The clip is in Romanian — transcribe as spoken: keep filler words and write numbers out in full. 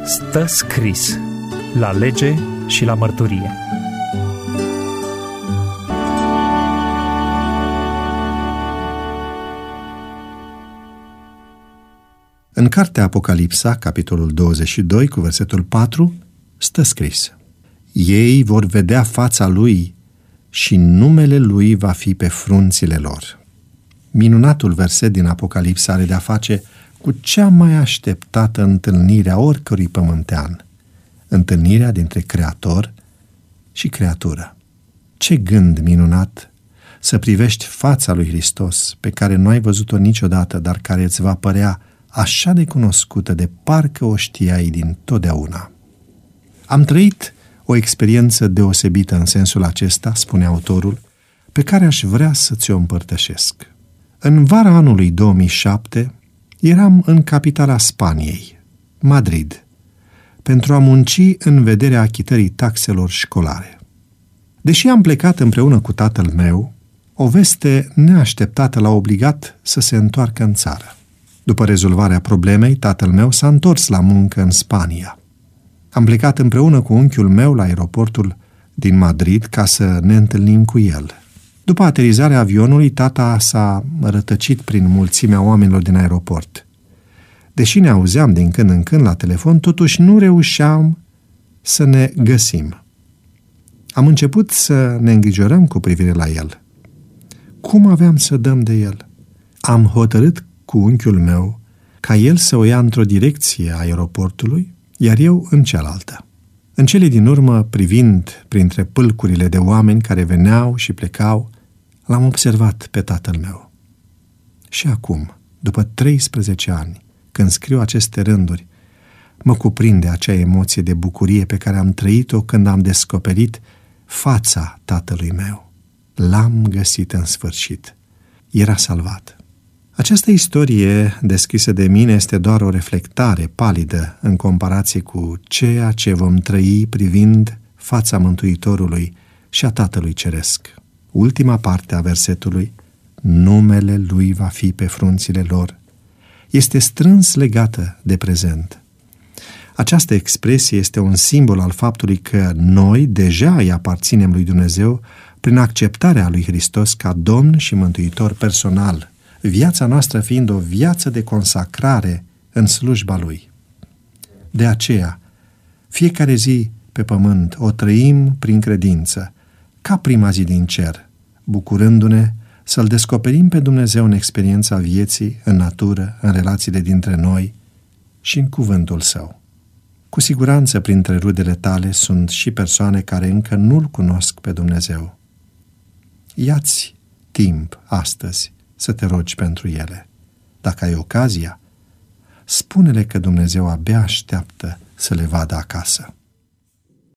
Stă scris la lege și la mărturie. În cartea Apocalipsa, capitolul douăzeci și doi, cu versetul patru, stă scris: Ei vor vedea fața lui și numele lui va fi pe frunțile lor. Minunatul verset din Apocalipsa are de-a face cu cea mai așteptată întâlnire a oricărui pământean, întâlnirea dintre Creator și creatură. Ce gând minunat să privești fața lui Hristos, pe care nu ai văzut-o niciodată, dar care îți va părea așa de cunoscută, de parcă o știai din totdeauna. Am trăit o experiență deosebită în sensul acesta, spune autorul, pe care aș vrea să ți-o împărtășesc. În vara anului două mii șapte eram în capitala Spaniei, Madrid, pentru a munci în vederea achitării taxelor școlare. Deși am plecat împreună cu tatăl meu, o veste neașteptată l-a obligat să se întoarcă în țară. După rezolvarea problemei, tatăl meu s-a întors la muncă în Spania. Am plecat împreună cu unchiul meu la aeroportul din Madrid ca să ne întâlnim cu el. După aterizarea avionului, tata s-a rătăcit prin mulțimea oamenilor din aeroport. Deși ne auzeam din când în când la telefon, totuși nu reușeam să ne găsim. Am început să ne îngrijorăm cu privire la el. Cum aveam să dăm de el? Am hotărât cu unchiul meu ca el să o ia într-o direcție a aeroportului, iar eu în cealaltă. În cele din urmă, privind printre pâlcurile de oameni care veneau și plecau, l-am observat pe tatăl meu. Și acum, după treisprezece ani, când scriu aceste rânduri, mă cuprinde acea emoție de bucurie pe care am trăit-o când am descoperit fața tatălui meu. L-am găsit în sfârșit. Era salvat. Această istorie descrisă de mine este doar o reflectare palidă în comparație cu ceea ce vom trăi privind fața Mântuitorului și a Tatălui Ceresc. Ultima parte a versetului, numele lui va fi pe frunțile lor, este strâns legată de prezent. Această expresie este un simbol al faptului că noi deja îi aparținem lui Dumnezeu prin acceptarea lui Hristos ca Domn și Mântuitor personal, viața noastră fiind o viață de consacrare în slujba Lui. De aceea, fiecare zi pe pământ o trăim prin credință, ca prima zi din cer, bucurându-ne să-L descoperim pe Dumnezeu în experiența vieții, în natură, în relațiile dintre noi și în cuvântul Său. Cu siguranță, printre rudele tale sunt și persoane care încă nu-L cunosc pe Dumnezeu. Ia-ți timp astăzi să te rogi pentru ele. Dacă ai ocazia, spune-le că Dumnezeu abia așteaptă să le vadă acasă.